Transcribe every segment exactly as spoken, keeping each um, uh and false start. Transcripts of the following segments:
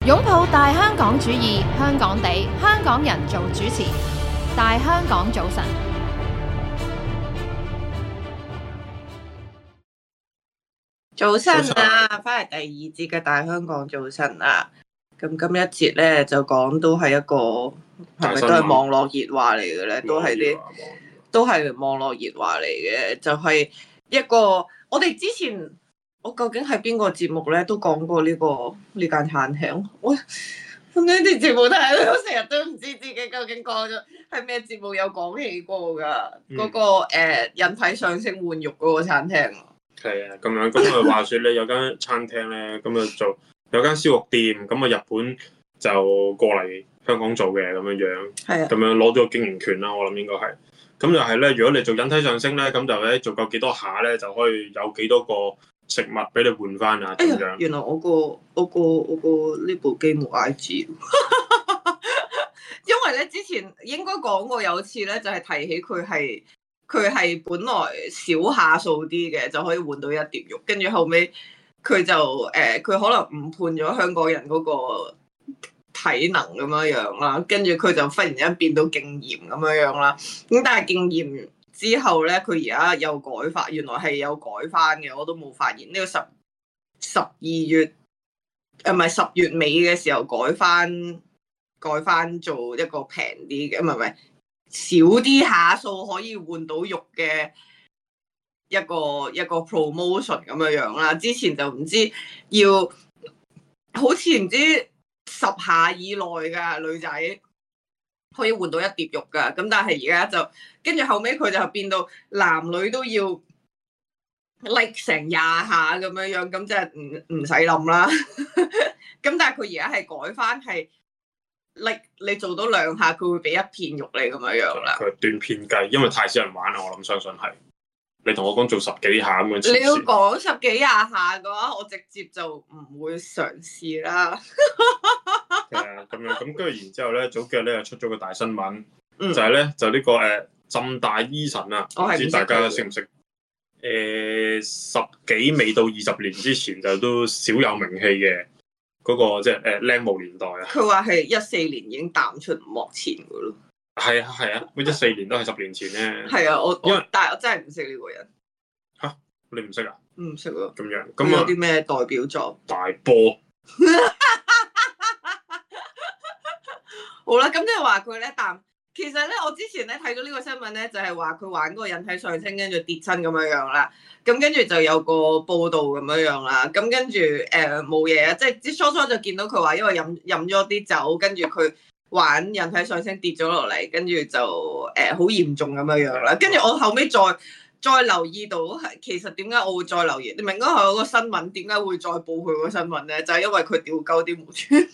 擁抱大香港主義，香港地，香港人做主持。大香港早晨， 早晨啊！翻嚟第二節嘅大香港早晨啊！咁今一節咧就講都係一個係咪都係網絡熱話嚟嘅咧？都係啲都係網絡熱話嚟嘅，就係、是、一個我哋之前我究竟係邊個節目咧都講過呢、這個呢間餐廳。我咁呢啲節目都係我成日都唔知自己究竟講咗係咩節目有講起過㗎。嗰、嗯那個誒引體上升換肉嗰個餐廳。 係啊，咁樣咁啊，話說咧有間餐廳咧，咁啊做有間燒肉店，咁啊日本就過嚟香港做嘅咁樣樣，係啊，咁樣攞咗個經營權啦，我諗應該係。咁就係咧，如果你做引體上升咧，咁就咧做夠幾多下咧，就可以有幾多個食物俾你換翻啊咁樣。哎、原來我個我個我個呢部機冇 I G， 因為咧之前應該講過有次咧，就係、是、提起佢係。佢係本來少下數啲嘅，就可以換到一碟肉，跟住後尾，佢就誒，佢、呃、可能誤判咗香港人嗰個體能咁樣樣啦，跟住佢就忽然間變到勁嚴咁樣樣啦。咁但係勁嚴之後咧，佢而家又改翻，原來係有改翻嘅，我都冇發現呢、呢個十十二月誒唔係十月尾嘅時候改翻改翻做一個平啲嘅，唔係唔係。少啲下數可以換到肉嘅一個一個 promotion 咁樣樣啦，之前就唔知要好似唔知十下以內㗎女仔可以換到一碟肉㗎，咁但係而家就跟住後尾佢就變到男女都要 like 成廿下咁樣樣，咁即係唔唔使諗啦。咁但係佢而家係改翻係。你你做到兩下，佢會俾一片肉你咁樣樣啦。佢斷片計，因為太少人玩啦，我諗相信係。你同我講做十幾下咁樣。你要講十幾廿下嘅話，我直接就唔會嘗試啦。係啊，咁樣咁跟住然之後咧，早幾日咧又出咗個大新聞，嗯、就係咧就呢、這個誒、呃、浸大醫神啊，唔知大家識唔識？誒、呃，十幾未到二十年之前就都少有名氣嘅。嗰、那個即係誒靚模年代啊！佢話係一四年已經淡出幕前噶咯。係啊係啊，咁一四年都係十年前咧。係啊，我因為但係我真係唔識呢個人。吓，你唔識啊？唔識啊。咁樣咁有啲咩代表作？大波。好啦，咁即係話佢咧淡。其實咧，我之前咧睇到呢個新聞咧，就係話佢玩嗰個引體上升，跟住跌親咁樣樣啦。咁跟住就有個報道咁樣樣啦。咁跟住誒冇嘢啊，即係初初就見到佢話，因為飲飲咗啲酒，跟住佢玩引體上升跌咗落嚟，跟住就誒好嚴重咁樣樣啦。跟住我後尾再再留意到係其實點解我會再留意？你明嗰係有個新聞，點解會再報佢個新聞咧？就係、是、因為佢屌鳩啲無傳媒。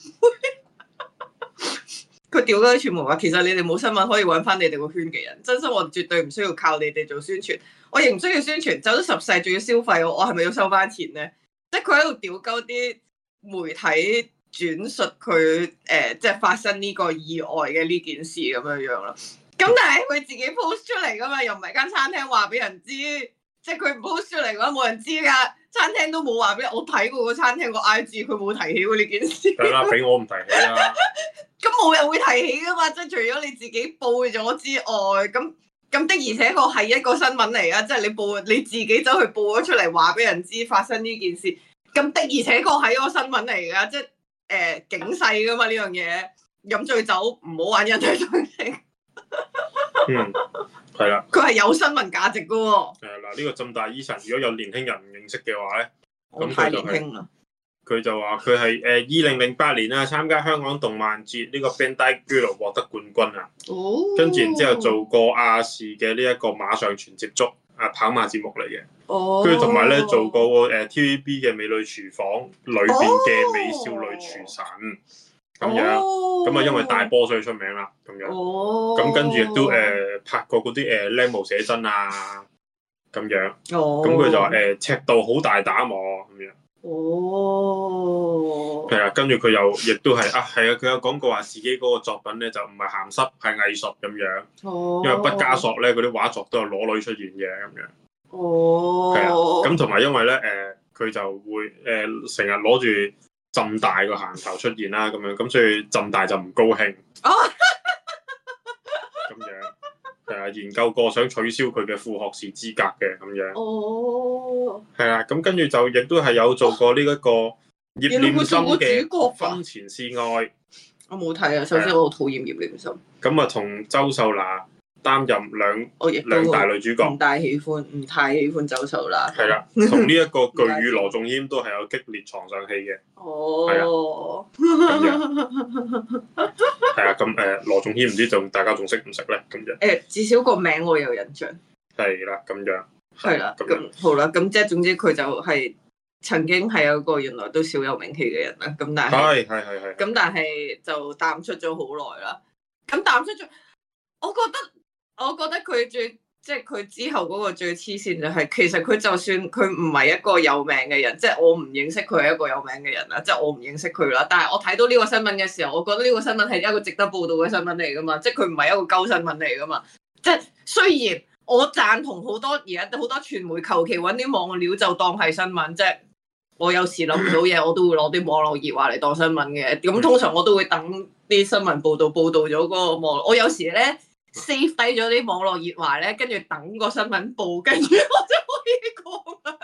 佢屌嗰啲傳媒話，其實你哋冇新聞可以揾翻你哋個圈嘅人，真心我絕對唔需要靠你哋做宣傳，我亦唔需要宣傳，走咗十世仲要消費我，我係咪要收翻錢咧？即係佢喺度屌鳩啲媒體轉述佢誒、呃，即係發生呢個意外嘅呢件事咁樣樣咯。咁但係佢自己 post 出嚟噶嘛，又唔係間餐廳話俾人知，即係佢唔 post 出嚟嘅話冇人知㗎。餐廳都冇話俾我睇過個餐廳個 I G， 佢冇提起過呢件事。係啦，俾我唔提起啦。咁冇人會提起噶嘛？即係除咗你自己報咗之外，咁咁的而且確係一個新聞嚟啊！即係你報你自己走去報咗出嚟，話俾人知發生呢件事，咁的而且確係一個新聞嚟噶，即係誒、呃、警世噶嘛呢樣嘢。飲醉酒唔好玩引體上升。嗯，係啦。佢係有新聞價值噶喎。係啦，呢個浸大醫神，如果有年輕人唔認識嘅話咧，咁太年輕啦。佢就話佢係誒二零零八年啊參加香港動漫節呢個 Bandai Girl 獲得冠軍啊，跟住然之後做過亞視嘅呢一個馬上全接觸啊跑馬節目嚟嘅，跟住同埋咧做過誒 T V B 嘅美女廚房裏邊嘅美少女廚神咁樣，咁啊因為大波所以出名啦咁樣，咁跟住亦都誒拍過嗰啲誒靚模寫真啊咁樣，咁佢就話誒尺度好大膽喎咁樣。哦，係啊，跟住佢又亦都係啊，係啊，佢有講過話自己嗰個作品咧就唔係鹹濕，係藝術咁樣。哦，因為畢加索咧嗰啲畫作都有裸女出現嘅咁樣。哦，係啊，咁同埋因為咧誒，佢、呃、就會誒成日攞住浸大個行頭出現啦，咁樣咁所以浸大就唔高興。 哦， 咁樣係啊，研究過想取消佢嘅副學士資格嘅咁樣。 哦， 係啊，咁跟住就亦都係有做過呢一個葉念琛嘅 《 婚前試愛》。 我冇睇啊，首先我好討厭葉念琛。 咁啊，同周秀娜擔任兩我亦兩大女主角， 唔大喜歡，唔太喜歡周秀娜。 係啦，同呢一個巨乳羅仲謙都係有激烈床上戲嘅。 哦， 係啊，係啊，咁誒羅仲謙唔知仲大家仲識唔識咧？咁樣誒，至少個名我有印象。 係啦，咁樣係啦，咁好啦，咁即係總之佢就係曾經係有一個原來都小有名氣嘅人啦。咁但係係係係係， 咁但係就淡出咗好耐啦。咁淡出咗，我覺得我覺得佢最即係佢之後嗰個最黐線就係，其實佢就算佢唔係一個有名嘅人，即係我唔認識佢係一個有名嘅人啦，即係我唔認識佢啦。但係我睇到呢個新聞嘅時候，我覺得呢個新聞係一個值得報導嘅新聞嚟噶嘛，即係佢唔係一個鳩新聞嚟噶嘛。即係雖然我贊同好多而家好多傳媒求其揾啲網料就當係新聞，即係我有時諗唔到嘢，我都會攞啲網絡熱話嚟當新聞嘅。咁通常我都會等啲新聞報導報導咗嗰個網，我有時咧 save 低咗啲網絡熱話咧，跟住等個新聞報，跟住我就可以講啦。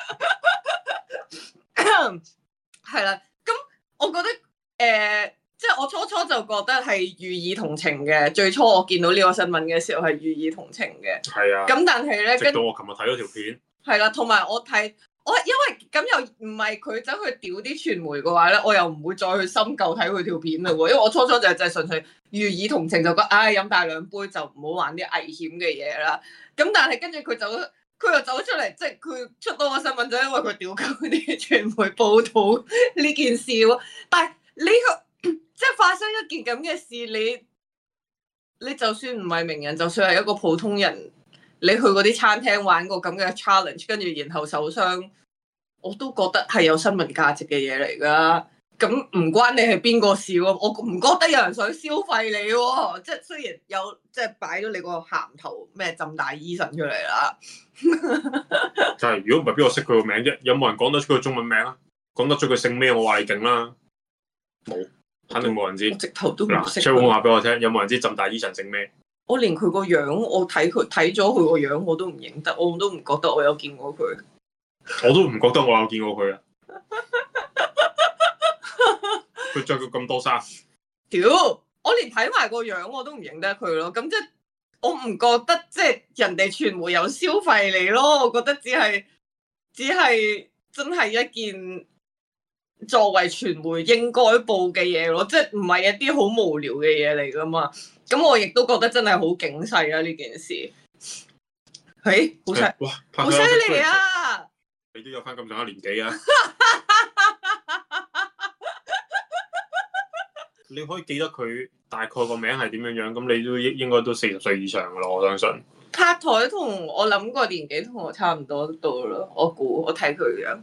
係啦，咁我覺得誒、呃，即係我初初就覺得係予以同情嘅。最初我見到呢個新聞嘅時候係予以同情嘅。 係啊。 咁但係咧， 直到我琴日睇咗條片。係啦，同埋我睇。我因為咁又唔係佢走去屌啲傳媒嘅話咧，我又唔會再去深究睇佢條片嘞喎。因為我初初就係就係純粹予以同情，就覺得唉飲大兩杯就唔好玩啲危險嘅嘢啦。咁但係跟住佢走，佢又走出嚟，即係佢出多個新聞就因為佢屌鳩啲傳媒報導呢件事喎。但係呢個即係發生一件咁嘅事，你你就算唔係名人，就算係一個普通人。你去嗰啲餐廳玩個咁嘅 challenge，跟住然後受傷，我都覺得係有新聞價值嘅嘢嚟㗎。咁唔關你係邊個事喎，我唔覺得有人想消費你喎。即係雖然有即係擺咗你個銜頭咩浸大醫生出嚟啦。 就係如果唔係邊個識佢個名啫？有冇人講得出佢中文名啊？講得出佢姓咩？我話你勁啦，冇，肯定冇人知。 我直頭都唔識。 嗱，吹話俾我聽，有冇人知浸大醫生姓咩？ 我連佢個樣，我睇佢睇咗佢個樣，我都唔認得，我都唔覺得我有見過佢。 我都唔覺得我有見過佢啊！佢着咗咁多衫， 屌！我連睇埋個樣我都唔認得佢咯。咁即係我唔覺得即係人哋傳媒有消費你咯。我覺得只係只係真係一件作為傳媒應該報嘅嘢咯，即係唔係一啲好無聊嘅嘢嚟噶嘛。咁我亦都覺得真係好警世啊！呢件事，誒，好犀， 哇， 好犀利啊！ 你都有翻咁上下年紀啊！你可以記得佢大概個名係點樣樣，咁你都應應該都四十歲以上噶咯，我相信。 拍台同我諗個年紀同我差唔多到咯，我估我睇佢樣。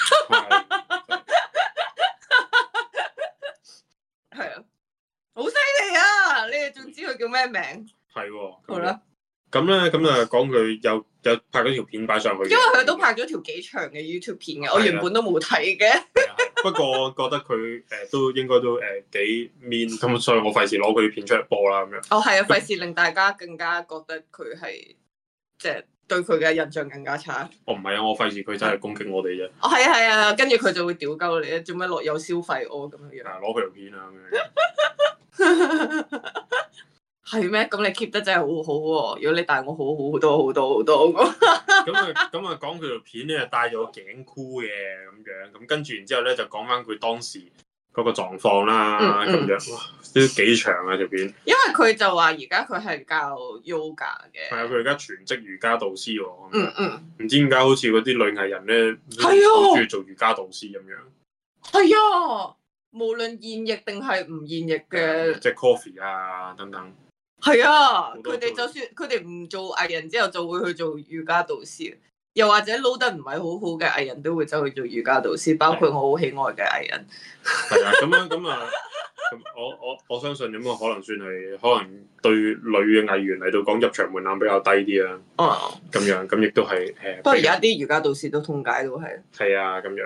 係啊。好犀利啊！你哋仲知佢叫咩名？ 係喎， 好啦。 咁咧，咁啊講佢有有拍咗條片擺上去。 因為佢都拍咗條幾長嘅 YouTube 片嘅，我原本都冇睇嘅。 不過我覺得佢誒、呃、都應該都誒、呃、幾 mean，咁所以我費事攞佢啲片出嚟播啦咁樣。 哦，係啊，費事令大家更加覺得佢係即係對佢嘅印象更加差。 哦，唔係啊，我費事佢真係攻擊我哋啫。 哦，係啊，係啊，跟住佢就會屌鳩你，做咩落有消費我咁樣樣？ 啊，攞佢條片啊咁樣。 係咩？咁你 keep 得真係好好喎！如果你帶我好好多好多好多咁啊咁啊講佢條片咧，戴咗個頸箍嘅咁樣，咁跟住然之後咧就講翻佢當時嗰個狀況啦，咁、嗯嗯、樣哇都幾長啊條片。因為佢就話而家佢係教 yoga 嘅。係啊，佢而家全職瑜伽導師喎。嗯嗯。唔知點解好似嗰啲女藝人咧，好中意做瑜伽導師咁樣。係啊，無論現役定係唔現役嘅， 即係 coffee 啊等等。 係啊，佢哋就算佢哋唔做藝人之後，就會去做瑜伽導師，又或者撈得唔係好好嘅藝人都會走去做瑜伽導師，包括我好喜愛嘅藝人。 係啊，咁樣咁啊，咁我我我相信咁啊，可能算係可能對女嘅藝員嚟到講入場門檻比較低啲啦。哦，咁樣咁亦都係誒。 不過而家啲瑜伽導師都通街都係。 係啊，咁樣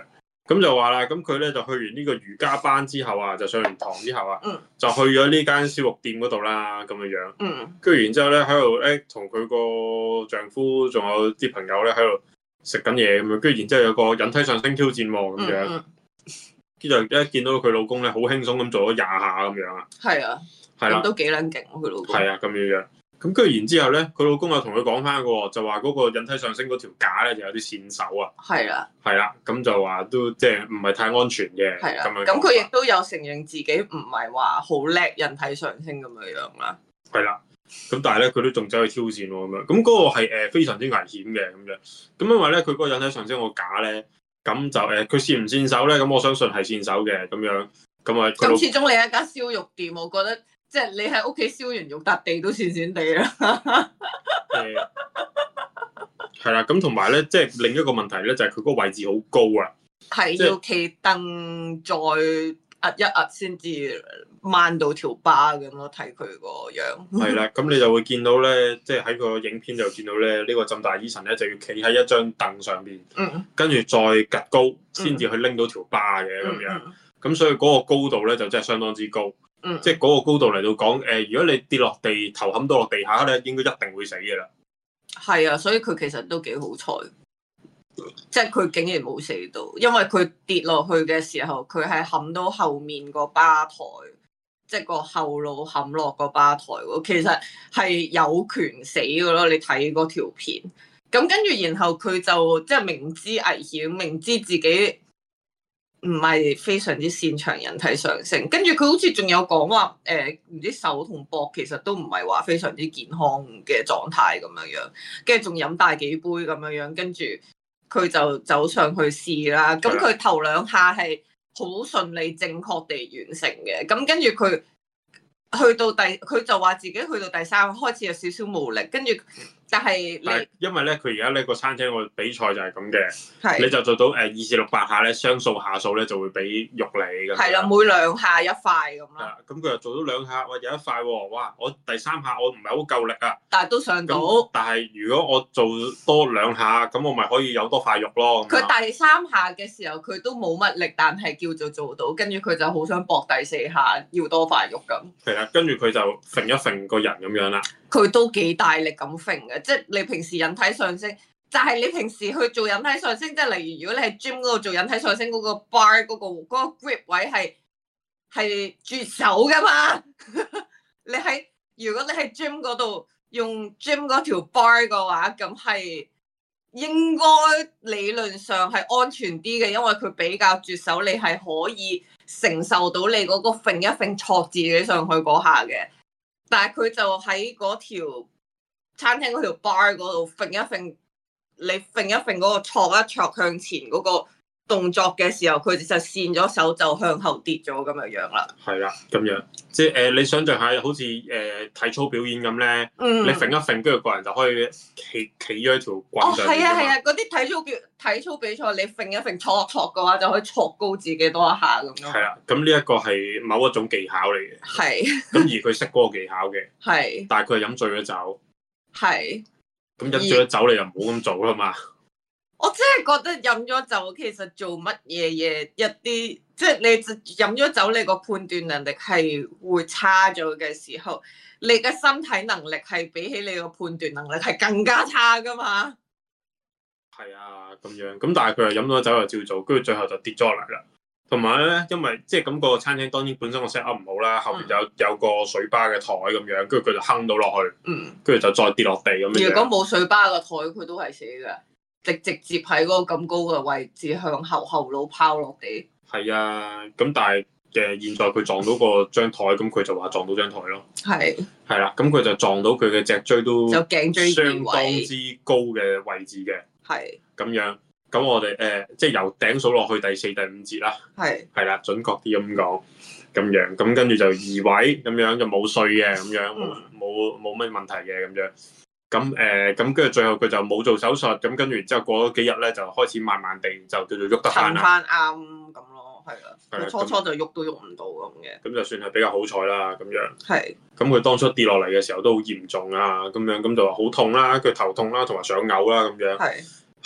咁就話啦，咁佢咧就去完呢個瑜伽班之後啊，就上完堂之後啊， 嗯、 就去咗呢間燒肉店嗰度啦，咁樣樣。 嗯。 跟住然之後咧喺度咧，同佢個丈夫仲有啲朋友咧喺度食緊嘢咁樣。跟住然之後有個引體上升挑戰喎，咁樣。跟住、嗯嗯、一見到佢老公咧，好輕鬆咁做咗廿下咁樣啊。係啊。 係啦。 都幾撚勁佢老公。 係啊，咁樣樣。咁跟住然之後咧，佢老公又同佢講翻個，就話嗰個引體上升嗰條架咧就有啲線手啊。 係啦。 係啦，咁就話都即係唔係太安全嘅。係啦。咁佢亦都有承認自己唔係話好叻引體上升咁樣樣啦。係啦。咁但係咧，佢都仲走去挑戰喎咁樣。咁嗰個係誒非常之危險嘅咁樣。咁因為咧，佢嗰個引體上升個架咧，咁就誒佢跣唔跣手咧？咁我相信係跣手嘅咁樣。咁啊， 咁始終你一間燒肉店，我覺得。即係你喺屋企燒完肉笪地都跣跣地啦。 誒，係啦，咁同埋咧，即係另一個問題咧，就係佢嗰個位置好高啊。 係要企凳再壓一壓先至掹到條巴咁咯，睇佢個樣。 係啦，咁你就會見到咧，即係喺個影片就見到咧，呢個浸大醫神咧就要企喺一張凳上邊， 嗯， 跟住再趌高先至去拎到條巴嘅咁樣。咁所以嗰個高度咧就真係相當之高。 嗯、 即係嗰個高度嚟到講，誒、呃，如果你跌落地，頭冚到落地下咧，應該一定會死嘅啦。 係啊，所以佢其實都幾好彩，即係佢竟然冇死到，因為佢跌落去嘅時候，佢係冚到後面個吧台，即係個後腦冚落個吧台喎。其實係有權死嘅咯，你睇嗰條片。咁跟住，然後佢就即係明知危險，明知自己唔係非常之擅長引體上升，跟住佢好似仲有講話，誒、呃、唔知手同膊其實都唔係話非常之健康嘅狀態咁樣樣，跟住仲飲大幾杯咁樣樣，跟住佢就走上去試啦。咁佢頭兩下係好順利正確地完成嘅，咁跟住佢去到第，佢就話自己去到第三開始有少少無力，跟住但係你因為咧佢而家呢個餐廳個比賽就係咁嘅， 你就做到誒二至六百下咧，雙數下數咧就會俾肉你咁。 係啦，每兩下一塊咁啦。 咁佢又做到兩下，喂有一塊喎，哇！我第三下我唔係好夠力啊， 但係都上到。 但係如果我做多兩下，咁我咪可以有多塊肉咯。 佢第三下嘅時候佢都冇乜力，但係叫做做到，跟住佢就好想搏第四下要多塊肉咁。 係啦，跟住佢就揈一揈個人咁樣啦。 佢都幾大力咁揈嘅，即係你平時引體上升，就係、是、你平時去做引體上升，即係例如如果你喺 gym 嗰度做引體上升嗰個 bar 嗰、嗰個嗰、嗰個 grip 位係係絕手噶嘛，你喺如果你喺 gym 嗰度用 gym 嗰條 bar 嘅話，咁係應該理論上係安全啲嘅，因為佢比較絕手，你係可以承受到你嗰個揈一揈挫自己上去嗰下嘅。但係佢就喺嗰條餐廳嗰條 bar 嗰度揈一揈，你揈一揈嗰個戳一戳向前嗰個動作嘅時候，佢就跣咗手就向後跌咗咁樣樣啦。係啦， 咁樣即係誒、呃，你想象下，好似誒、呃、體操表演咁咧， 嗯、 你揈一揈，跟住個人就可以企企咗喺條棍上。 哦，係啊係啊，嗰啲體操表體操比賽，你揈一揈戳一戳嘅話，就可以戳高自己多一下咁咯。係啊，咁呢一個係某一種技巧嚟嘅。係。咁而佢識嗰個技巧嘅。係。但係佢係飲醉咗酒。係。咁飲醉咗酒，你就唔好咁做啦嘛。 我真係覺得飲咗酒其實做乜嘢嘢一啲，即係你飲咗酒，你個判斷能力係會差咗嘅時候，你嘅身體能力係比起你個判斷能力係更加差噶嘛。 係啊，咁樣咁，但係佢又飲咗酒又照做，跟住最後就跌咗落嚟啦。同埋咧，因為即係咁個餐廳當然本身個 set up 唔好啦，後邊有、嗯、有個水吧嘅台咁樣，跟住佢就坑到落去，嗯，跟住就再跌落地咁樣。如果冇水吧嘅台，佢都係死噶。直直接喺嗰個咁高嘅位置向後後腦拋落地。係啊，咁但係嘅現在佢撞到個張台，咁佢就話撞到張台咯。係。係啦，咁佢就撞到佢嘅脊椎都就頸椎相當之高嘅位置嘅。係。咁樣，咁我哋誒、呃、即係由頂數落去第四、第五節啦。係。係啦，準確啲咁講，咁樣，咁跟住就移位，咁樣就冇碎嘅，咁樣冇冇冇乜問題嘅，咁樣。咁誒，咁跟住最後佢就冇做手術，咁跟住之後過咗幾日咧，就開始慢慢地就叫做喐得翻啦。 翻啱咁咯，係啊。佢初初就喐都喐唔到咁嘅。 咁就算係比較好彩啦，咁樣。 係。 咁佢當初跌落嚟嘅時候都好嚴重啊，咁樣咁就話好痛啦，佢頭痛啦，同埋想嘔啦，咁樣。係。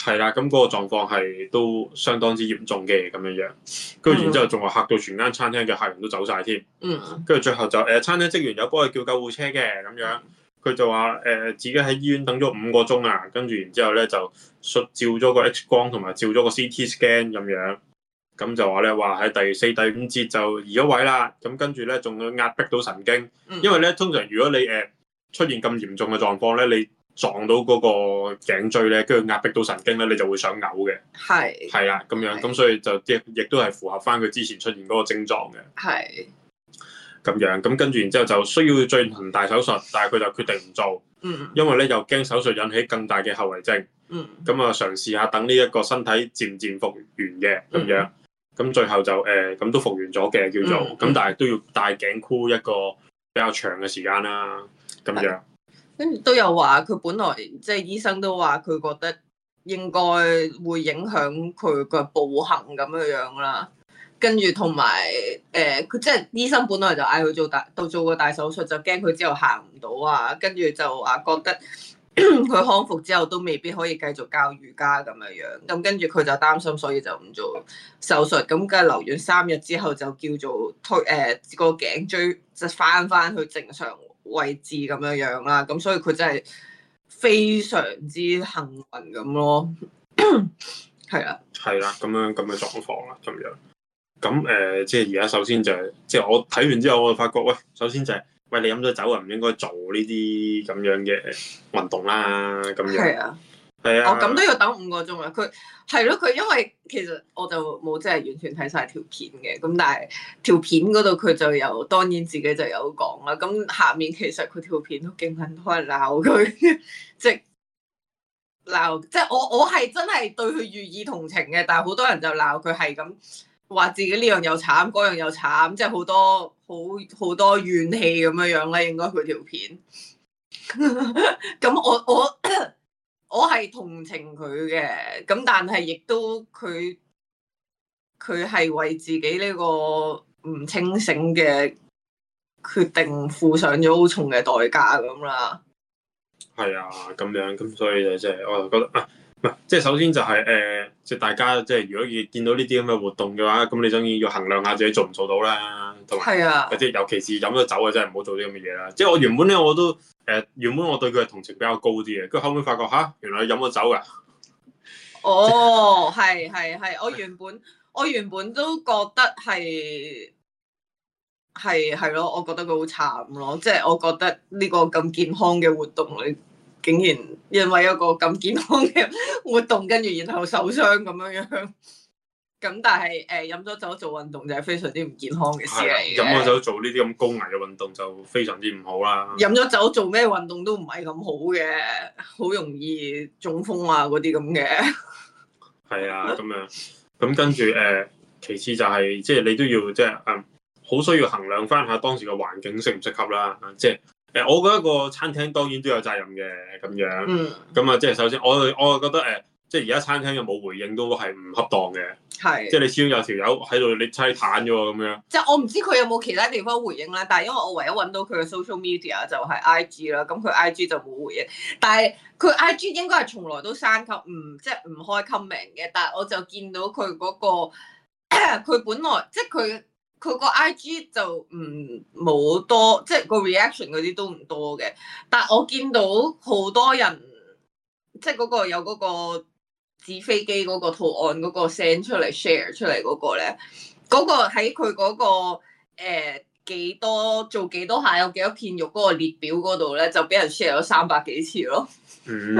係啦，咁嗰個狀況係都相當之嚴重嘅咁樣樣，跟住然之後仲話嚇到全間餐廳嘅客人都走晒添。 嗯， 跟住最後就誒、呃、餐廳職員有幫佢叫救護車嘅咁樣，佢就話誒、呃、自己喺醫院等咗五個鐘啊，跟住然之後咧就照咗個 X 光同埋照咗個 C T scan 咁樣，咁就話咧話喺第四、第五節就移咗位啦，咁跟住咧仲要壓迫到神經，因為咧通常如果你誒、呃、出現咁嚴重嘅狀況咧，你撞到嗰個頸椎咧，跟住壓迫到神經咧，你就會想嘔嘅。係係啦，咁樣咁所以就亦亦都係符合翻佢之前出現嗰個症狀嘅。係咁樣咁跟住然之後就需要進行大手術，但係佢就決定唔做。嗯。因為咧又驚手術引起更大嘅後遺症。嗯。咁啊嘗試下等呢一個身體漸漸復原嘅咁樣，咁、嗯、最後就誒咁、呃、都復原咗嘅叫做，咁、嗯嗯、但係都要戴頸箍一個比較長嘅時間啦，咁樣。 跟住都有話，佢本來即係醫生都話，佢覺得應該會影響佢個步行咁樣樣啦。跟住同埋誒，佢、呃、即係醫生本來就嗌佢做大到做個大手術，就驚佢之後行唔到啊。跟住就話覺得佢康復之後都未必可以繼續教瑜伽咁樣樣。咁跟住佢就擔心，所以就唔做手術。咁跟住留完三日之後，就叫做推誒個頸椎就翻翻去正常位置咁樣樣啦，咁所以佢真係非常之幸運咁咯，係啊， 係啦，咁樣咁嘅狀況啦，咁樣，咁誒、呃，即係而家首先就係、是，即係我睇完之後，我就發覺，喂，首先就係、是，喂，你飲咗酒啊，唔應該做呢啲咁樣嘅運動啦，咁樣，係啊，係啊， 哦，咁都要等五個鐘啊，佢係咯，佢因為其實我就冇真係完全睇晒條片嘅，咁但係條片嗰度佢就有，當然自己就有講啦。咁下面其實佢條片都勁很多人鬧佢，即係鬧，即係我我係真係對佢予以同情嘅，但係好多人就鬧佢係咁話自己呢樣又慘，嗰樣又慘，即係好多好好多怨氣咁樣樣咧。應該佢條片，咁我我。我我係同情佢嘅，咁但係亦都佢佢係為自己呢個唔清醒嘅決定付上咗好重嘅代價咁啦。 係啊，咁樣咁所以就即係我就覺得啊，唔係即係首先就係、是、誒，即、呃、係、就是、大家即係、就是、如果要見到呢啲咁嘅活動嘅話，咁你當然要衡量下自己做唔做到啦。同埋係啊，即係尤其是飲咗酒啊，真係唔好做啲咁嘅嘢啦。即係我原本咧我都。誒、呃、原本我對佢嘅同情比較高啲嘅，跟住後尾發覺吓，原來你飲咗酒㗎。 哦，係係係，我原本我原本都覺得係係係咯，我覺得佢好慘咯，即係我覺得呢個咁健康嘅活動，你竟然因為一個咁健康嘅活動，跟住然後受傷咁樣樣。咁但係誒飲咗酒做運動就係非常之唔健康嘅事嚟嘅。 飲咗酒做呢啲咁高危嘅運動就非常之唔好啦。 飲咗酒做咩運動都唔係咁好嘅，好容易中風啊嗰啲咁嘅。 係啊，咁樣咁跟住誒、呃，其次就係、是、即係你都要即係嗯，好需要衡量翻下當時嘅環境適唔適合啦。即係誒、呃，我覺得個餐廳當然都有責任嘅咁樣。嗯。咁啊，即係首先我我覺得誒。呃即係而家餐廳有冇回應都係唔恰當嘅，係即係你始終有條友喺度，你猜彈咗喎咁樣。 即係我唔知佢有冇其他地方回應啦，但係因為我唯一揾到佢嘅 social media 就係 I G 啦，咁佢 I G 就冇回應，但係佢 I G 應該係從來都刪級，唔即係唔開 comment 嘅。但係我就見到佢嗰個，佢本來即係佢佢個 I G 就唔冇多，即係個 reaction 嗰啲都唔多嘅。但係我見到好多人，即係嗰個有嗰個。紙飛機嗰個圖案嗰個 send 出嚟 share 出嚟嗰個咧，嗰、嗰個喺佢嗰個誒幾、呃、多做幾多下有幾多片肉嗰個列表嗰度咧，就俾人 share 咗三百幾次咯。嗯，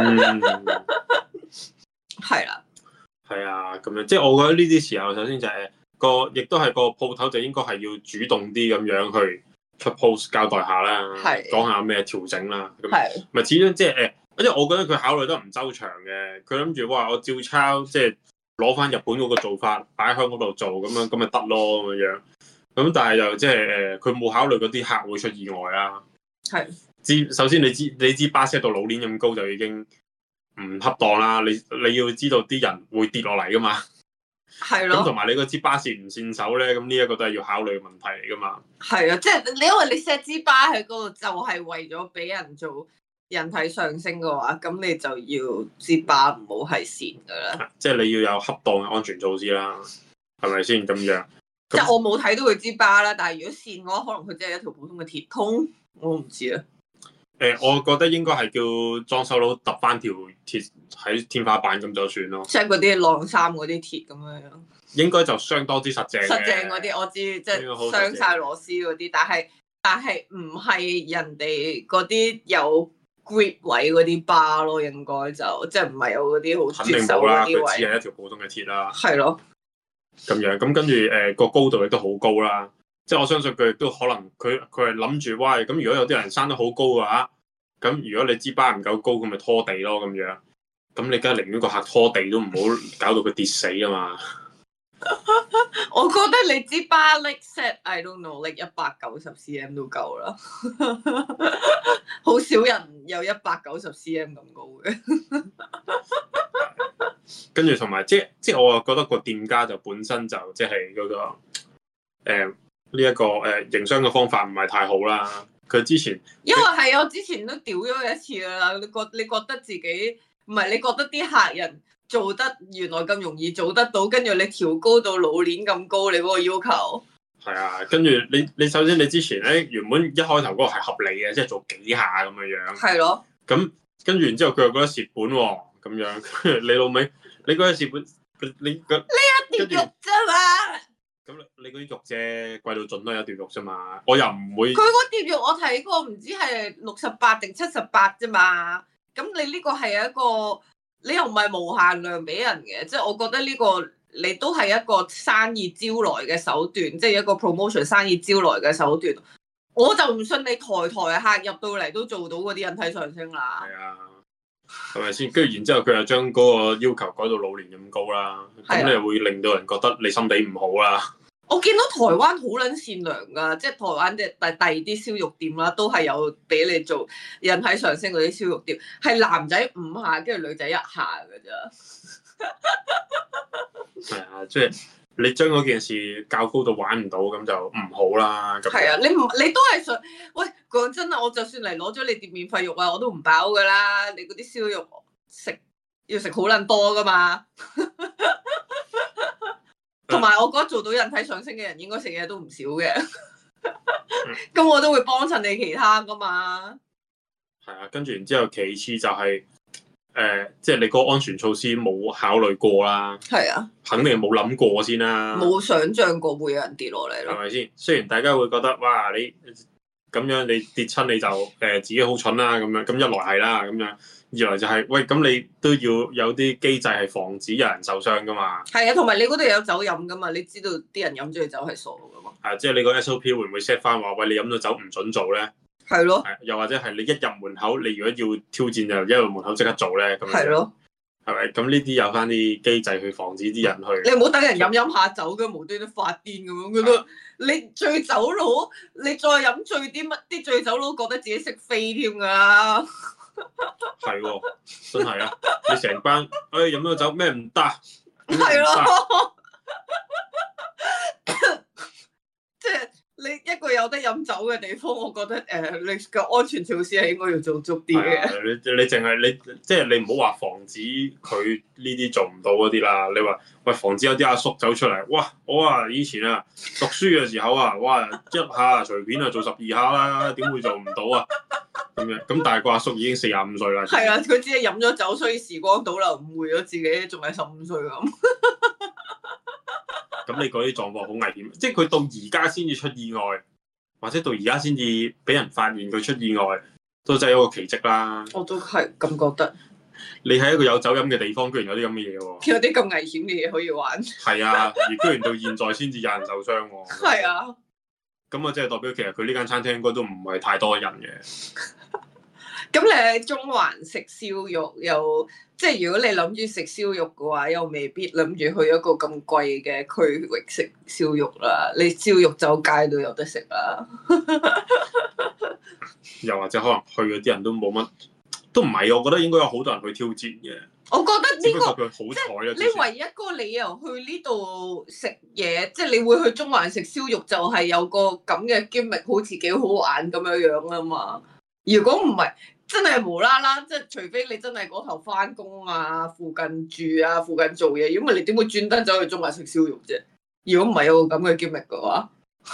係啦， 係啊，咁樣即係我覺得呢啲時候，首先就係、係、個，亦都係個鋪頭就應該係要主動啲咁樣去出 post 交代下啦，講下咩調整啦。咁咪始終即係誒。因為我覺得佢考慮得唔周詳嘅，佢諗住哇，我照抄即係攞翻日本嗰個做法擺喺香港度做，咁樣咁咪得咯咁樣。咁但係就即係誒，佢、呃、冇考慮嗰啲客會出意外啊。係。知首先你知你知巴士到老鏈咁高就已經唔恰當啦。你你要知道啲人會跌落嚟噶嘛。係咯。咁同埋你嗰支巴士唔線手咧，咁呢一個都係要考慮嘅問題嚟噶嘛。 係啊，即係你因為你 set 支巴喺嗰度就係為咗俾人做。 人體上升嘅話，咁你就要支巴唔好係線噶啦。 即係你要有恰當嘅安全措施啦，係咪先咁樣？ 即係我冇睇到佢支巴啦，但係如果線嘅話，可能佢只係一條普通嘅鐵通，我唔知啊。 誒、呃，我覺得應該係叫裝修佬揼翻條鐵喺天花板咁就算咯。 即係嗰啲晾衫嗰啲鐵咁樣樣。 應該就相當之實正嘅。 實正嗰啲我知，即係雙晒螺絲嗰啲，但係但係唔係人哋嗰啲有 grip 位嗰啲巴咯，應該就即係唔係有嗰啲好絕手嗰啲位。 佢只係一條普通嘅鐵啦。 係咯。 咁樣咁跟住誒個高度亦都好高啦，即係我相信佢亦都可能佢佢係諗住，哇！咁如果有啲人生得好高嘅話，咁如果你支巴唔夠高，咁咪拖地咯咁樣。咁你梗係寧願個客拖地都唔好搞到佢跌死啊嘛。 我覺得你支巴力 set，I don't know，力一百九十 cm 都夠啦。好少人有一百九十 cm 咁高嘅。 跟住同埋即即係我又覺得個店家就本身就即係嗰個誒呢一個誒、呃、營商嘅方法唔係太好啦。佢之前因為係我之前都屌咗佢一次啦。你覺你覺得自己唔係你覺得啲客人做得原來咁容易做得到，跟住你調高到老年咁高，你嗰個要求係啊。跟住你你首先你之前咧原本一開頭嗰個係合理嘅，即係做幾下咁嘅樣。 係咯。 咁跟住然之後佢又覺得蝕本喎、哦，咁樣你老味。你嗰啲蝕本，你個呢一碟肉啫嘛。 咁你嗰啲肉啫，貴到盡都係一碟肉啫嘛。我又唔會。佢嗰碟肉我睇過，唔知係六十八定七十八啫嘛。咁你呢個係一個，你又唔係無限量俾人嘅，即係我覺得呢個你都係一個生意招來嘅手段，即係一個 promotion 生意招來嘅手段。我就唔信你台台客入到嚟都做到嗰啲人體上升啦。 係啊。係咪先？跟住然之後佢又將嗰個要求改到老年咁高啦，咁你會令到人覺得你心地唔好啦。 我見到台灣好撚善良噶，即係台灣嘅第第二啲燒肉店啦，都係有俾你做人體上升嗰啲燒肉店，係男仔五下，跟住女仔一下噶咋。 係啊，即係你將嗰件事較高到玩唔到，咁就唔好啦。 係啊，你唔你都係想，喂，講真啊，我就算嚟攞咗你碟免費肉啊，我都唔飽噶啦。你嗰啲燒肉食要食好撚多噶嘛。同埋我覺得做到人體上升嘅人應該食嘢都唔少嘅。咁我都會幫襯你其他噶嘛。 係啊，跟住然之後其次就係、是。誒、呃，即係你個安全措施冇考慮過啦，係啊，肯定冇諗過先啦， 冇想象過會有人跌落嚟咯， 係咪先？雖然大家會覺得哇，你咁樣你跌親你就誒、呃、自己好蠢啦咁樣，咁一來係啦咁樣，二來就係、是、喂，咁你都要有啲機制係防止有人受傷噶嘛， 係啊，同埋你嗰度有酒飲噶嘛，你知道啲人飲咗酒係傻噶嘛， 係、啊、即係你個 S O P 會唔會 set 翻話喂，你飲咗酒唔準做咧？ 係咯， 又或者係你一入門口，你如果要挑戰就一入門口即刻做咧，咁樣係咯， 係咪？咁呢啲有翻啲機制去防止啲人去。 你唔好等人飲飲下酒嘅無端端發癲咁樣嘅咯。你醉酒佬，你再飲醉啲乜？啲醉酒佬覺得自己識飛添㗎啦。 係喎，真係啊！你成班誒飲咗酒咩唔得？ 係咯，即係。你一個有得飲酒嘅地方，我覺得誒、呃，你嘅安全措施係應該要做足啲嘅。 你你淨係你，即係你唔好話防止佢呢啲做唔到嗰啲啦。你話喂，防止有啲阿叔走出嚟，哇！我啊以前啊讀書嘅時候啊，哇一下隨便啊做十二下啦，點會做唔到啊？咁樣咁，但係個阿叔已經四十五歲啦。 係啊，佢只係飲咗酒，所以時光倒流，誤會咗自己仲係十五歲咁。 咁你嗰啲狀況好危險，即係佢到而家先至出意外，或者到而家先至俾人發現佢出意外，都真係一個奇蹟啦。我都係咁覺得。你喺一個有酒飲嘅地方，居然有啲咁嘅嘢喎。有啲咁危險嘅嘢可以玩。係啊，而居然到現在先至有人受傷喎。係啊。咁啊，即係代表其實佢呢間餐廳應該都唔係太多人嘅。咁你喺中環食燒肉又？即係如果你諗住食燒肉嘅話，又未必諗住去一個咁貴嘅區域食燒肉啦。你燒肉走街都有得食啦。又或者可能去嗰啲人都冇乜，都唔係。我覺得應該有好多人去挑戰嘅。我覺得呢、這個佢好彩啊！你唯一一個理由去呢度食嘢，即係你會去中環食燒肉，就係有個咁嘅 gimmick，好似幾好玩咁樣樣啊嘛。如果唔係， 真係無啦啦，即係除非你真係嗰頭翻工啊，附近住啊，附近做嘢，如果唔係你點會專登走去中環食燒肉啫？如果唔係有個咁嘅 gimmick 嘅話，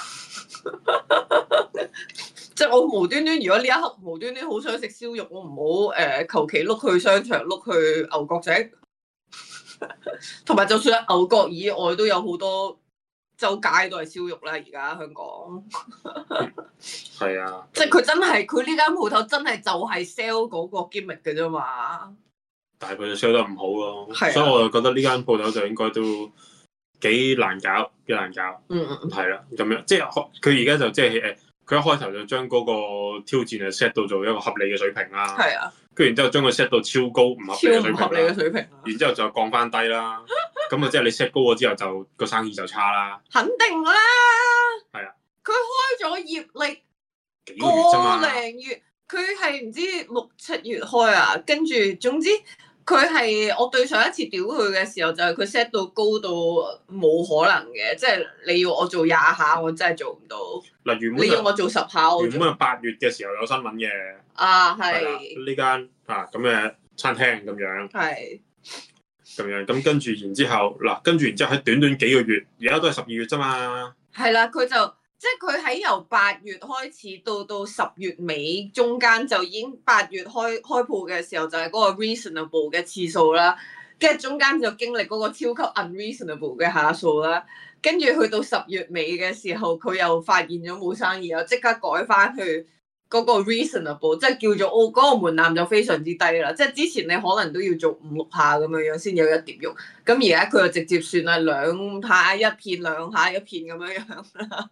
即係我無端端，如果呢一刻無端端好想食燒肉，我唔好誒求其碌去商場碌去牛角仔，同埋就算牛角以外都有好多。周街都係燒肉啦，而家香港。 係啊， 即係佢真係佢呢間鋪頭真係就係 sell 嗰個 gimmick 嘅啫嘛。 但係佢就 sell 得唔好咯， 啊、 所以我就覺得呢間鋪頭就應該都幾難搞，幾難搞。 嗯嗯， 係啦，咁樣即係佢而家就即係誒，佢一開頭就將嗰個挑戰啊 set 到做一個合理嘅水平啦。 係啊。 跟住然之後將佢 set 到超高唔合理嘅水平， 超唔合理嘅水平。 然之後就降翻低啦。咁啊，即係你 set 高咗之後，就個生意就差啦。 肯定啦。 係啊。 佢開咗業歷幾個月啫嘛。 個零月，佢係唔知六七月開啊。跟住總之佢係我對上一次屌佢嘅時候，就係佢 set 到高到冇可能嘅，即係你要我做廿下，我真係做唔到。 嗱，原本你要我做十下，我原本係八月嘅時候有新聞嘅。 啊，係呢間啊咁嘅餐廳咁樣。 係。 咁樣咁跟住然之後嗱，跟住然之後喺短短幾個月，而家都係十二月啫嘛。 係啦，佢就即係佢喺由八月開始到到十月尾中間就已經八月開開鋪嘅時候就係嗰個 reasonable 嘅次數啦，跟住中間就經歷嗰個超級 unreasonable 嘅下數啦，跟住去到十月尾嘅時候佢又發現咗冇生意，又即刻改翻去嗰個 reasonable， 即係叫做哦嗰個門檻就非常之低啦，即係之前你可能都要做五六下咁樣樣先有一碟肉，咁而家佢就直接算係兩下一片，兩下一片咁樣樣啦。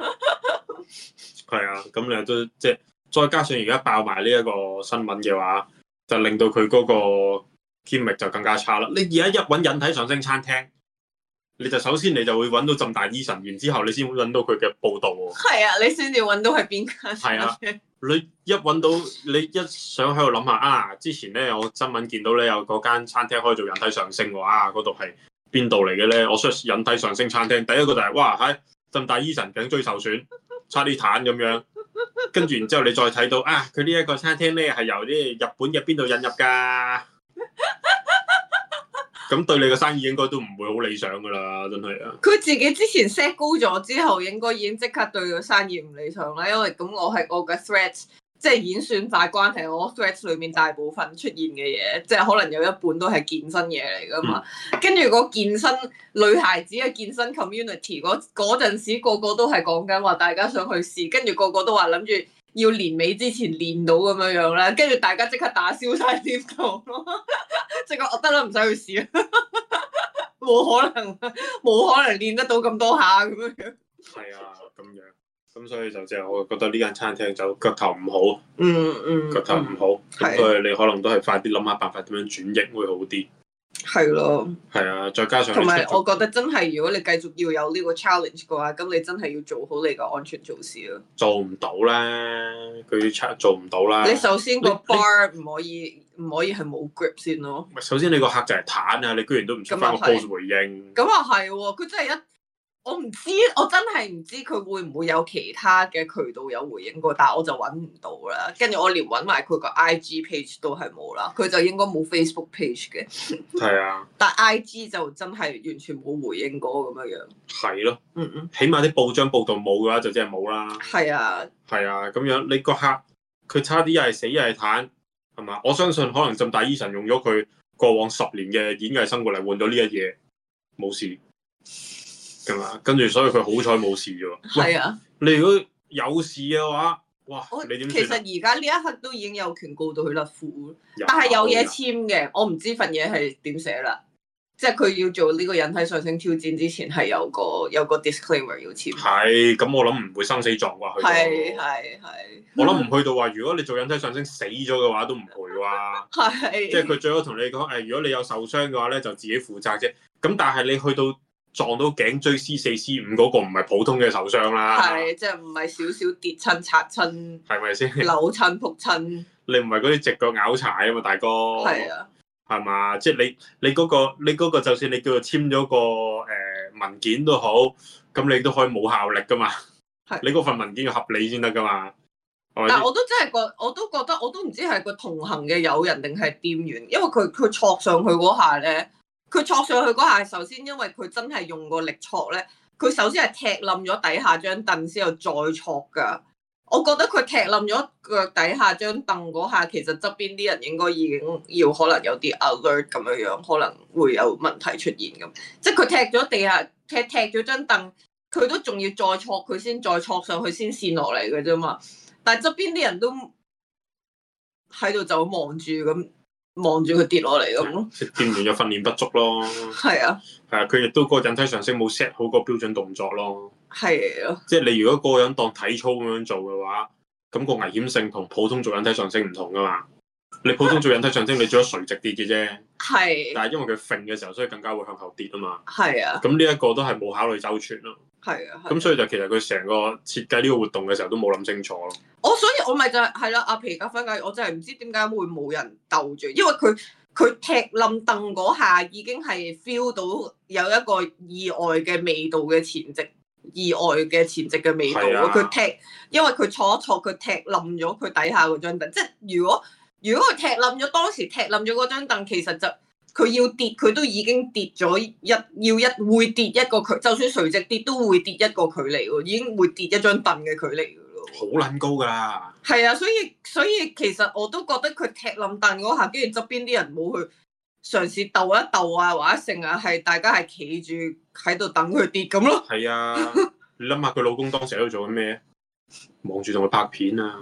係啊，咁你都即係再加上而家爆埋呢一個新聞嘅話，就令到佢嗰個 gimmick 就更加差啦。你而家一揾引體上升餐廳，你就首先你就會揾到浸大 Eason，然之後你先會揾到佢嘅報導喎。 係啊，你先至揾到係邊間？ 係啊，你一揾到你一想喺度諗下啊，之前咧我新聞見到咧有嗰間餐廳可以做引體上升喎，啊嗰度係邊度嚟嘅咧？我 search 引體上升餐廳，第一個就係、是、哇喺浸大 Eason 頸椎受損，差啲彈咁樣，跟住然之後你再睇到啊，佢呢一個餐廳咧係由啲日本嘅邊度引入㗎。咁對你個生意應該都唔會好理想噶啦，真係啊！ 佢自己之前 set 高咗之後，應該已經即刻對個生意唔理想啦。因為咁我係我嘅 threats，即係演算法關係，我 threats 裏面大部分出現嘅嘢，即係可能有一半都係健身嘢嚟噶嘛。跟住個健身女孩子嘅健身 community 嗰嗰陣時，個個都係講緊話大家想去試，跟住個個都話諗住要年尾之前練到咁樣樣啦。跟住大家即刻打消晒呢度咯。即係我得啦，唔使去試啦，冇可能，冇可能練得到咁多下咁樣樣。 係啊，咁樣，咁所以就即係我覺得呢間餐廳就腳頭唔好， 嗯嗯，腳頭唔好，咁、嗯、所以你可能都係快啲諗下辦法點樣轉型會好啲。係咯， 係啊，再加上同埋我覺得真係如果你繼續要有呢個 challenge 嘅話，咁你真係要做好你個安全措施咯。 做唔到啦，佢做唔到啦。 你首先個 bar 唔可以唔可以係冇 grip 先咯。 首先你個客就係彈啊，你居然都唔出翻個 pose 回應。 咁啊係喎，佢真係一。我唔知，我真係唔知佢會唔會有其他嘅渠道有回應過，但係我就揾唔到啦。跟住我連揾埋佢個 I G page 都係冇啦，佢就應該冇 Facebook page 嘅。 係啊， 但 I G 就真係完全冇回應過咁樣樣。 係咯， 嗯嗯， 起碼啲報章報道冇嘅話就真係冇啦。 係啊， 係啊，咁樣你個客佢差啲一係死一係彈，係嘛？我相信可能浸大 Eason 用咗佢過往十年嘅演藝生活嚟換咗呢一嘢，冇事。跟住所以佢好彩冇事啫喎。係啊，你如果有事嘅話，哇！你點算？ 其實而家呢一刻都已經有權告到佢甩褲，但係有嘢簽嘅，我唔知份嘢係點寫啦。即係佢要做呢個引體上升挑戰之前，係有個有個 disclaimer 要簽。 係，咁我諗唔會生死狀啩。 係係係。 我諗唔去到話，如果你做引體上升死咗嘅話，都唔賠啩。係。即係佢最好同你講，誒，如果你有受傷嘅話咧，就自己負責啫。咁但係你去到撞到頸椎 C 四 C 五嗰個唔係普通嘅受傷啦， 係即係唔係少少跌親擦親， 係咪先扭親仆親？你唔係嗰啲直腳拗柴啊嘛，大哥。係啊，係嘛？即係你你嗰個你嗰個，就算你叫做簽咗個誒文件都好，咁你都可以冇效力噶嘛。係你嗰份文件要合理先得噶嘛， 但係我都真係覺，我都覺得我都唔知係個同行嘅友人定係店員，因為佢佢戳上去嗰下咧，佢戳上去嗰下，首先因為佢真係用個力戳咧，佢首先係踢冧咗底下張凳之後再戳㗎。我覺得佢踢冧咗腳底下張凳嗰下，其實側邊啲人應該已經要可能有啲 alert 咁樣樣，可能會有問題出現咁。即係佢踢咗地下，踢踢咗張凳，佢都仲要再戳佢先，再戳上去先跣落嚟嘅啫嘛。但係側邊啲人都喺度就望住咁，望住佢跌落嚟咁咯。 店員有訓練不足咯。 係啊。 係啊，佢亦都個引體上升冇 set 好個標準動作咯。 係啊， 即係你如果個個人當體操咁樣做嘅話，咁個危險性同普通做引體上升唔同噶嘛。你普通做引體上升，你做咗垂直跌嘅啫。係。但係因為佢揈嘅時候，所以更加會向後跌啊嘛。係啊。咁呢一個都係冇考慮周全咯。係啊。咁所以就其實佢成個設計呢個活動嘅時候都冇諗清楚咯。我所以我咪就係係啦，阿皮格芬解，我真係唔知點解會冇人鬥住，因為佢。佢踢冧凳嗰下已經係 feel 到有一個意外嘅味道嘅前夕，意外嘅前夕嘅味道咯。佢、啊、踢，因為佢坐一坐，佢踢冧咗佢底下嗰張凳。即係如果如果佢踢冧咗，當時踢冧咗嗰張凳，其實就佢要跌，佢都已經跌咗一要一會跌一個距，就算垂直跌都會跌一個距離喎，已經會跌一張凳嘅距離㗎咯。好撚高㗎啦！係啊，所以所以其實我都覺得佢踢冧凳嗰下，跟住側邊啲人冇去嘗試鬥一鬥啊，或者成啊，係大家係企住喺度等佢跌咁咯。係啊，你諗下佢老公當時喺度做緊咩？望住同佢拍片啊！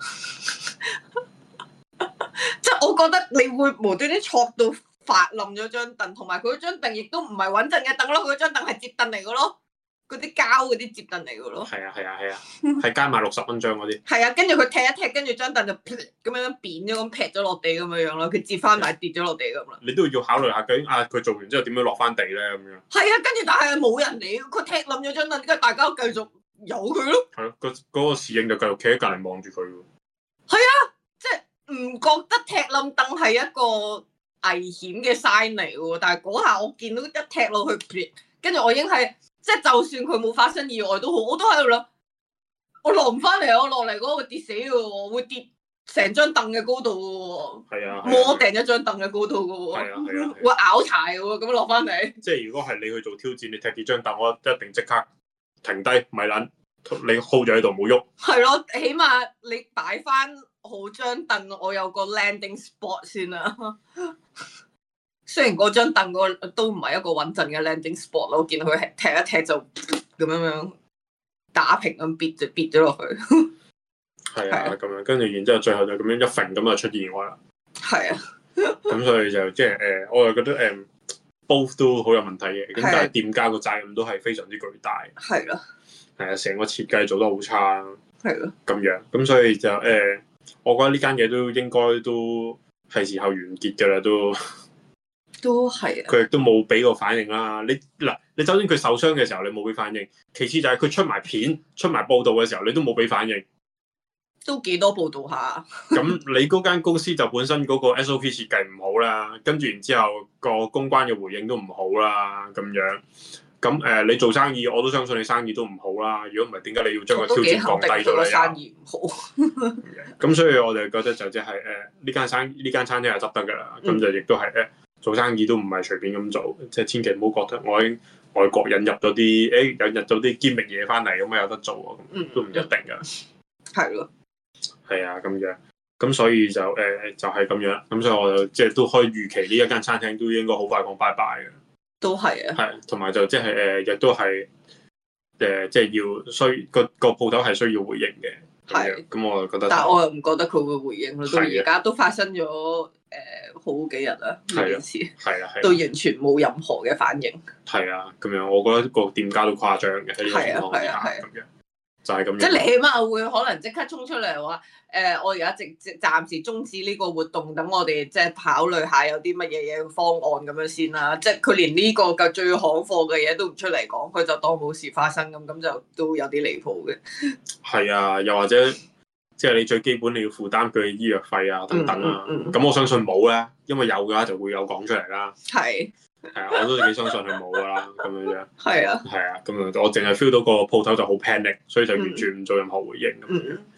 即係我覺得你會無端端戳到發冧咗張凳，同埋佢嗰張凳亦都唔係穩陣嘅凳咯，佢嗰張凳係摺凳嚟嘅咯。嗰啲膠嗰啲摺凳嚟嘅咯，係啊係啊係啊，係加埋六十蚊張嗰啲。係啊，跟住佢踢一踢，跟住張凳就咁樣扁咗咁劈咗落地咁樣樣咯，佢摺翻埋跌咗落地咁啦。你都要考慮下究竟啊，佢做完之後點樣落翻地咧咁樣。係啊，跟住但係冇人理，佢踢冧咗張凳，跟住大家繼續由佢咯。係咯，嗰嗰個侍應就繼續企喺隔離望住佢喎。係啊，即係唔覺得踢冧凳係一個危險嘅 sign 嚟喎，但係嗰下我見到一踢落去，跟住我已經係。即係就算佢冇發生意外都好，我都喺度諗，我落唔翻嚟，我落嚟嗰個會跌死嘅喎，會跌成張凳嘅高度嘅喎。係啊，摸掟一張凳嘅高度嘅喎。係啊係啊，會拗柴嘅喎，咁樣落翻嚟。即係如果係你去做挑戰，你踢幾張凳，我一定即刻停低，咪撚，你 hold 住喺度冇喐。係咯，起碼你擺翻好張凳，我有個 landing spot 先啦。雖然嗰張凳個都唔係一個穩陣嘅 landing spot 咯，我見到佢踢一踢就咁樣樣打平咁跌就跌咗落去。係啊，咁樣跟住然之後最後就咁樣一揈咁就出意外啦。係啊，咁所以就即係誒，我又覺得誒、呃、both 都好有問題嘅，咁但係店家個責任都係非常之巨大。係咯，係啊，成個設計做得好差。係咯，咁樣咁所以就誒、呃，我覺得呢間嘢都應該都係時候完結㗎啦，都。都係啊！佢亦都冇俾個反應啦。你嗱，你就算佢受傷嘅時候，你冇俾反應。其次就係佢出埋片、出埋報道嘅時候，你都冇俾反應。都幾多報道下。咁你嗰間公司就本身嗰個 S O P 設計唔好啦，跟住然之後個公關嘅回應都唔好啦，咁樣。咁誒、呃，你做生意，我都相信你生意都唔好啦。如果唔係，點解你要將個挑戰降低咗咧？生意唔好。咁所以我哋覺得就即係誒呢間生呢間餐廳係執得㗎啦。咁、嗯、就亦都係誒。做生意都唔係隨便咁做，即係千祈唔好覺得我喺外國引入咗啲，誒引入咗啲堅力嘢翻嚟咁樣有得做啊，嗯、都唔一定噶。係咯，係啊，咁樣，咁所以就誒、呃、就係、是、咁樣，咁所以我就即係都可以預期呢一間餐廳都應該好快講拜拜嘅。都係啊。係，同埋就即係誒，亦、呃、都係誒、呃，即係要需個個鋪頭係需要回應嘅。係。咁我就覺得。但係我又唔覺得佢會回應咯，到而家都發生咗。誒、呃、好幾日啦，呢件事係啊，都完全冇任何嘅反應。係啊，咁樣我覺得個店家都誇張嘅喺呢個情況之下，咁樣就係咁樣。即係你起碼會可能即刻衝出嚟話誒，我而家直即暫時終止呢個活動，等我哋即係考慮下有啲乜嘢嘢方案咁樣先啦。即係佢連呢個嘅最行貨嘅嘢都唔出嚟講，佢就當冇事發生咁，咁就都有啲離譜嘅。係啊，又或者。即係你最基本你要負擔佢嘅醫藥費啊等等啊，咁、嗯嗯嗯、我相信冇啦，因為有嘅話就會有講出嚟啦。係係啊，我都幾相信佢冇噶啦，咁樣樣。係啊，係啊，咁樣我淨係 feel 到個鋪頭就好 panic，所以就完全唔做任何回應咁樣。嗯、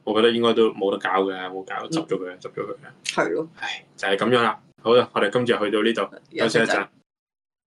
我覺得應該都冇得搞嘅，冇搞，執咗佢，執咗佢嘅。 係咯。 唉，就係咁樣啦。好啦，我哋今次去到呢度，休息一陣。